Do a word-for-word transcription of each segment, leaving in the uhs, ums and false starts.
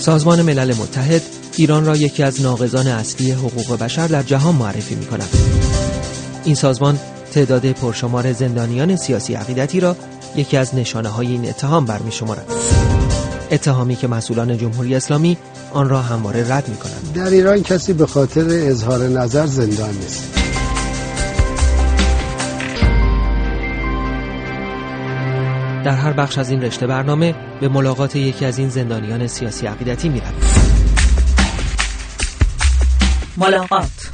سازمان ملل متحد ایران را یکی از ناقضان اصلی حقوق بشر در جهان معرفی می‌کند. این سازمان تعداد پرشمار زندانیان سیاسی عقیدتی را یکی از نشانه‌های این اتهام برمی‌شمارد. اتهامی که مسئولان جمهوری اسلامی آن را همواره رد می‌کنند. در ایران کسی به خاطر اظهار نظر زندان نیست. در هر بخش از این رشته برنامه به ملاقات یکی از این زندانیان سیاسی عقیدتی می‌رویم. ملاقات.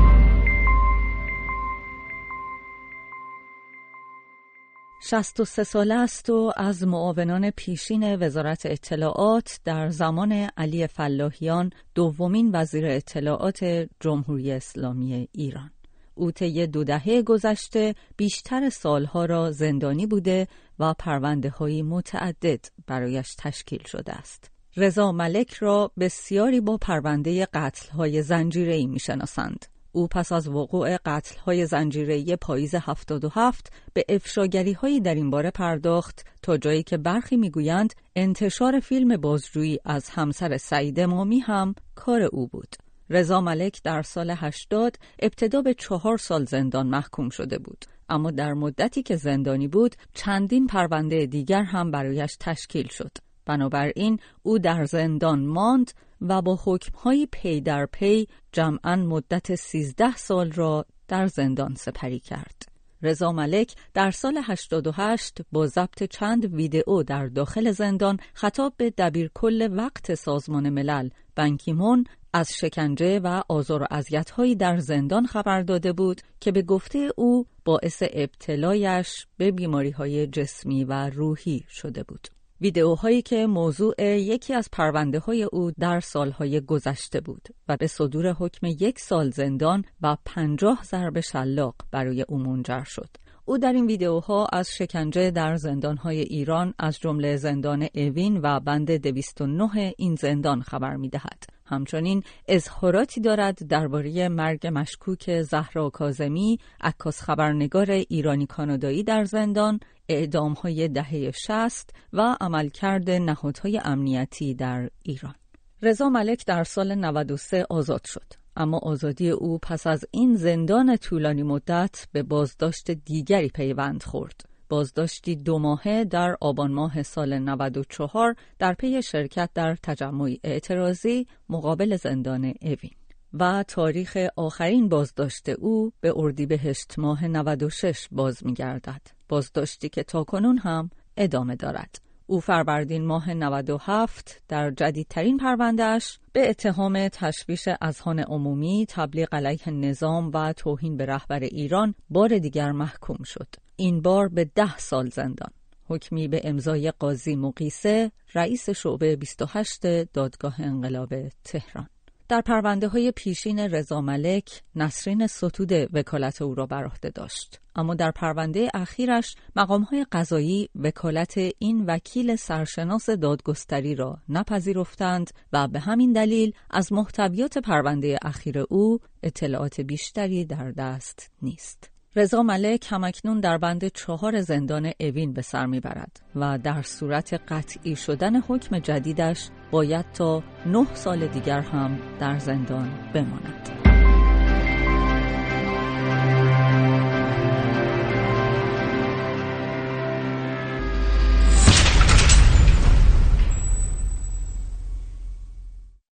شصت و سه ساله است و از معاونان پیشین وزارت اطلاعات در زمان علی فلاحیان دومین وزیر اطلاعات جمهوری اسلامی ایران. او طی دو دهه گذشته بیشتر سالها را زندانی بوده و پرونده‌های متعدد برایش تشکیل شده است. رضا ملک را بسیاری با پرونده قتل‌های زنجیره‌ای می‌شناسند. او پس از وقوع قتل‌های زنجیره‌ای پاییز هفتاد و هفت به افشاگری‌هایی در این باره پرداخت تا جایی که برخی می‌گویند انتشار فیلم بازجویی از همسر سعید امامی هم کار او بود. رضا ملک در سال هشتاد ابتدا به چهار سال زندان محکوم شده بود، اما در مدتی که زندانی بود چندین پرونده دیگر هم برایش تشکیل شد. بنابراین او در زندان ماند و با حکم‌های پی در پی جمعاً مدت سیزده سال را در زندان سپری کرد. رضا ملک در سال هشتاد و هشت با ضبط چند ویدئو در داخل زندان خطاب به دبیرکل وقت سازمان ملل بان کی مون از شکنجه و آزار و اذیت‌هایی در زندان خبر داده بود که به گفته او باعث ابتلایش به بیماری‌های جسمی و روحی شده بود. ویدئوهایی که موضوع یکی از پرونده‌های او در سالهای گذشته بود و به صدور حکم یک سال زندان و پنجاه ضرب شلاق برای او منجر شد. او در این ویدئوها از شکنجه در زندان‌های ایران از جمله زندان اوین و بند دویست و نه این زندان خبر می‌دهد. همچنین اظهاراتی دارد درباره مرگ مشکوک زهرا کاظمی، عکاس خبرنگار ایرانی کانادایی در زندان، اعدام‌های دهه شصت و عملکرد نهادهای امنیتی در ایران. رضا ملک در سال نود و سه آزاد شد، اما آزادی او پس از این زندان طولانی مدت به بازداشت دیگری پیوند خورد. بازداشتی دو ماهه در آبان ماه سال نود و چهار در پی شرکت در تجمع اعتراضی مقابل زندان اوین و تاریخ آخرین بازداشت او به اردیبهشت ماه نود و شش باز می‌گردد. بازداشتی که تاکنون هم ادامه دارد. او فروردین ماه نود و هفت در جدیدترین پرونده‌اش به اتهام تشویش اذهان عمومی، تبلیغ علیه نظام و توهین به رهبر ایران بار دیگر محکوم شد. این بار به ده سال زندان. حکمی به امضای قاضی مقیسه، رئیس شعبه بیست و هشت دادگاه انقلاب تهران. در پرونده‌های پیشین رضا ملک، نسرین ستوده وکالت او را بر عهده داشت، اما در پرونده اخیرش مقام‌های قضایی وکالت این وکیل سرشناس دادگستری را نپذیرفتند و به همین دلیل از محتویات پرونده اخیر او اطلاعات بیشتری در دست نیست. رضا ملک همکنون در بند چهار زندان اوین به سر میبرد و در صورت قطعی شدن حکم جدیدش باید تا نه سال دیگر هم در زندان بماند.